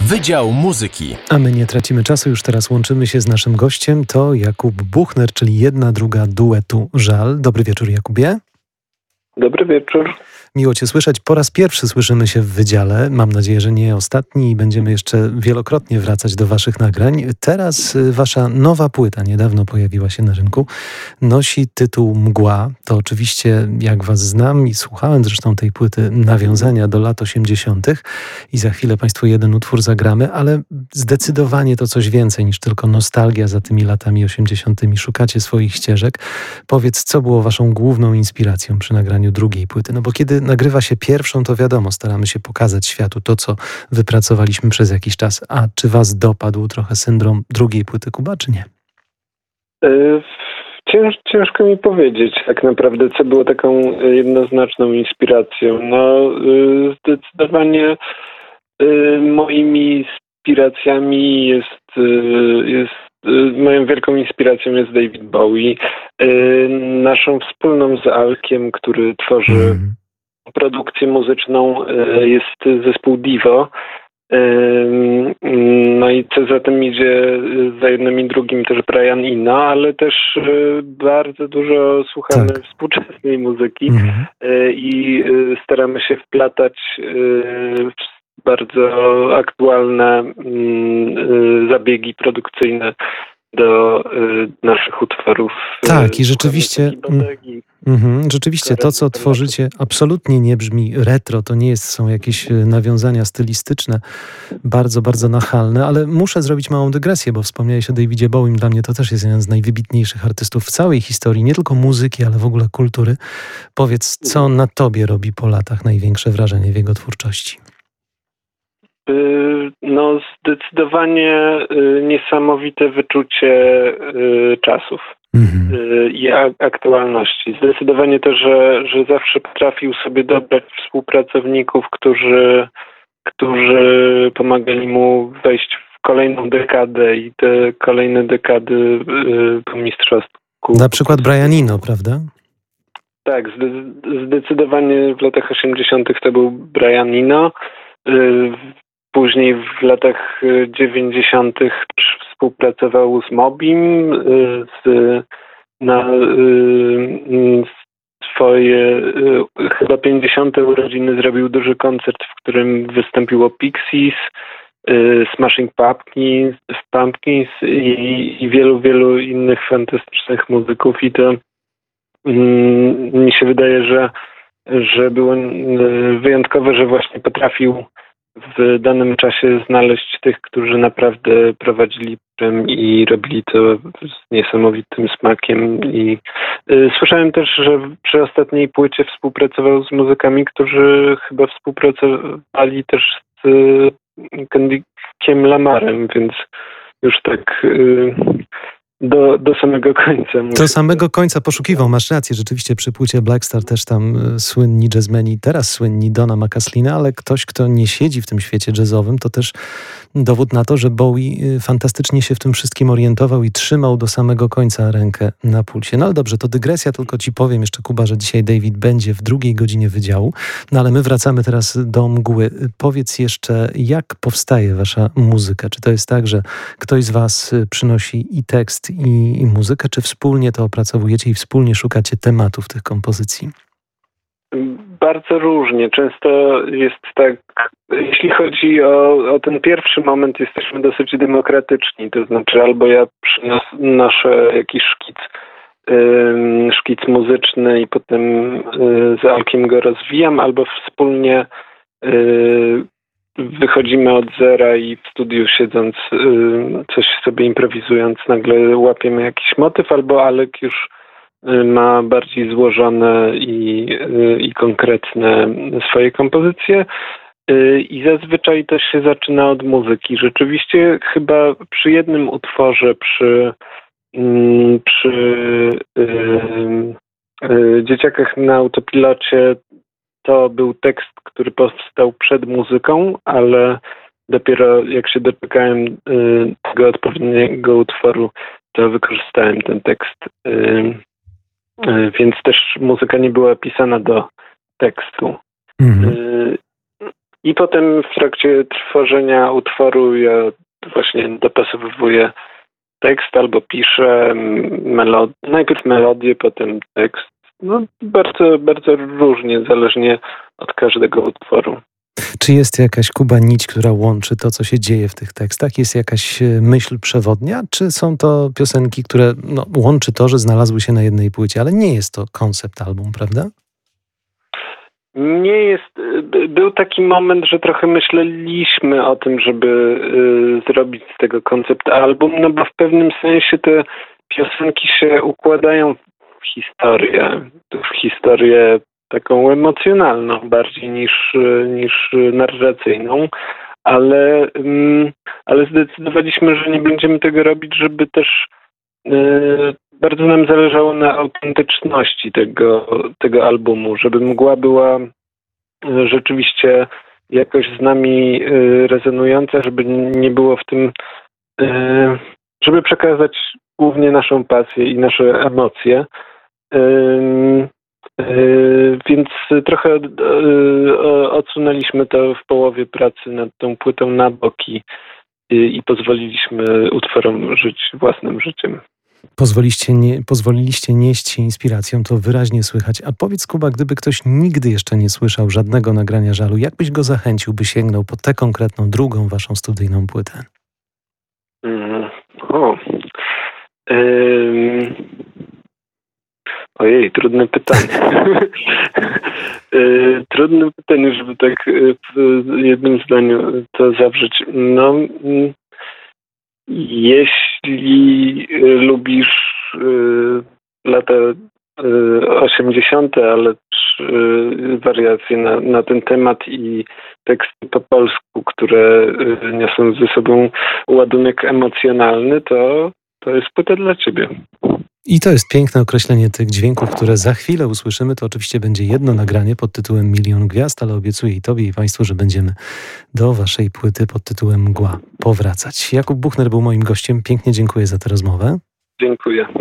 Wydział Muzyki. A my nie tracimy czasu, już teraz łączymy się z naszym gościem. To Jakub Buchner, czyli jedna druga duetu Żal. Dobry wieczór, Jakubie. Dobry wieczór. Miło Cię słyszeć. Po raz pierwszy słyszymy się w wydziale. Mam nadzieję, że nie ostatni i będziemy jeszcze wielokrotnie wracać do Waszych nagrań. Teraz Wasza nowa płyta, niedawno pojawiła się na rynku, nosi tytuł Mgła. To oczywiście, jak Was znam i słuchałem zresztą tej płyty, nawiązania do lat 80. i za chwilę Państwu jeden utwór zagramy, ale zdecydowanie to coś więcej niż tylko nostalgia za tymi latami 80. Szukacie swoich ścieżek. Powiedz, co było Waszą główną inspiracją przy nagraniu drugiej płyty? No bo kiedy nagrywa się pierwszą, to wiadomo, staramy się pokazać światu to, co wypracowaliśmy przez jakiś czas. A czy Was dopadł trochę syndrom drugiej płyty Kuba, czy nie? Ciężko mi powiedzieć tak naprawdę, co było taką jednoznaczną inspiracją. No, zdecydowanie moimi inspiracjami moją wielką inspiracją jest David Bowie. Naszą wspólną z Alkiem, który tworzy produkcję muzyczną, jest zespół Divo. No i co za tym idzie, za jednym i drugim też Brian Eno, ale też bardzo dużo słuchamy współczesnej muzyki i staramy się wplatać w bardzo aktualne zabiegi produkcyjne do naszych utworów. Tak, i rzeczywiście rzeczywiście to, co tworzycie, absolutnie nie brzmi retro, to nie są jakieś nawiązania stylistyczne, bardzo, bardzo nachalne, ale muszę zrobić małą dygresję, bo wspomniałeś o Davidzie Bowiem, dla mnie to też jest jeden z najwybitniejszych artystów w całej historii, nie tylko muzyki, ale w ogóle kultury. Powiedz, co na tobie robi po latach największe wrażenie w jego twórczości? No, zdecydowanie niesamowite wyczucie czasów i aktualności. Zdecydowanie to, że zawsze potrafił sobie dobrać współpracowników, którzy pomagali mu wejść w kolejną dekadę i te kolejne dekady po mistrzostwu. Na przykład Brian Eno, prawda? Tak, zdecydowanie w latach 80. to był Brian Eno. Później w latach 90. współpracował z Mobim, na swoje chyba 50. urodziny zrobił duży koncert, w którym wystąpiło Pixies, Smashing Pumpkins i wielu innych fantastycznych muzyków i to mi się wydaje, że było wyjątkowe, że właśnie potrafił w danym czasie znaleźć tych, którzy naprawdę prowadzili i robili to z niesamowitym smakiem. I słyszałem też, że przy ostatniej płycie współpracował z muzykami, którzy chyba współpracowali też z Kendrickiem Lamarem, więc już tak do samego końca. Do samego końca poszukiwał, masz rację, rzeczywiście przy płycie Black Star też tam słynni jazzmeni, teraz słynni Donna McCaslina, ale ktoś, kto nie siedzi w tym świecie jazzowym, to też dowód na to, że Bowie fantastycznie się w tym wszystkim orientował i trzymał do samego końca rękę na pulsie. No ale dobrze, to dygresja, tylko ci powiem jeszcze, Kuba, że dzisiaj David będzie w drugiej godzinie wydziału, no ale my wracamy teraz do Mgły. Powiedz jeszcze, jak powstaje wasza muzyka? Czy to jest tak, że ktoś z was przynosi i tekst, i muzykę, czy wspólnie to opracowujecie i wspólnie szukacie tematów tych kompozycji? Bardzo różnie. Często jest tak, jeśli chodzi o ten pierwszy moment, jesteśmy dosyć demokratyczni. To znaczy albo ja przynoszę jakiś szkic muzyczny i potem z Alkiem go rozwijam, albo wspólnie wychodzimy od zera i w studiu siedząc, coś sobie improwizując, nagle łapiemy jakiś motyw, albo Alek już ma bardziej złożone i konkretne swoje kompozycje. I zazwyczaj to się zaczyna od muzyki. Rzeczywiście chyba przy jednym utworze, przy Dzieciakach na autopilocie, to był tekst, który powstał przed muzyką, ale dopiero jak się doczekałem tego odpowiedniego utworu, to wykorzystałem ten tekst. Więc też muzyka nie była pisana do tekstu. I potem w trakcie tworzenia utworu ja właśnie dopasowywuję tekst albo piszę najpierw melodię, potem tekst. No, bardzo, bardzo różnie, zależnie od każdego utworu. Czy jest jakaś, Kuba, nić, która łączy to, co się dzieje w tych tekstach? Jest jakaś myśl przewodnia? Czy są to piosenki, które łączy to, że znalazły się na jednej płycie, ale nie jest to koncept album, prawda? Nie jest. Był taki moment, że trochę myśleliśmy o tym, żeby zrobić z tego koncept album, no bo w pewnym sensie te piosenki się układają w historię taką emocjonalną bardziej niż narracyjną, ale zdecydowaliśmy, że nie będziemy tego robić, żeby też bardzo nam zależało na autentyczności tego albumu, żeby mgła była rzeczywiście jakoś z nami rezonująca, żeby nie było w tym, żeby przekazać głównie naszą pasję i nasze emocje. Więc trochę odsunęliśmy to w połowie pracy nad tą płytą na boki i pozwoliliśmy utworom żyć własnym życiem. Pozwoliliście nieść się inspiracją, to wyraźnie słychać. A powiedz, Kuba, gdyby ktoś nigdy jeszcze nie słyszał żadnego nagrania Żalu, jak byś go zachęcił, by sięgnął po tę konkretną, drugą waszą studyjną płytę? Ojej, trudne pytanie. Trudne pytanie, żeby tak w jednym zdaniu to zawrzeć. No, jeśli lubisz lata 80., ale też wariacje na ten temat i teksty po polsku, które niosą ze sobą ładunek emocjonalny, to jest płyta dla ciebie. I to jest piękne określenie tych dźwięków, które za chwilę usłyszymy. To oczywiście będzie jedno nagranie pod tytułem Milion Gwiazd, ale obiecuję i tobie, i państwu, że będziemy do waszej płyty pod tytułem Mgła powracać. Jakub Buchner był moim gościem. Pięknie dziękuję za tę rozmowę. Dziękuję.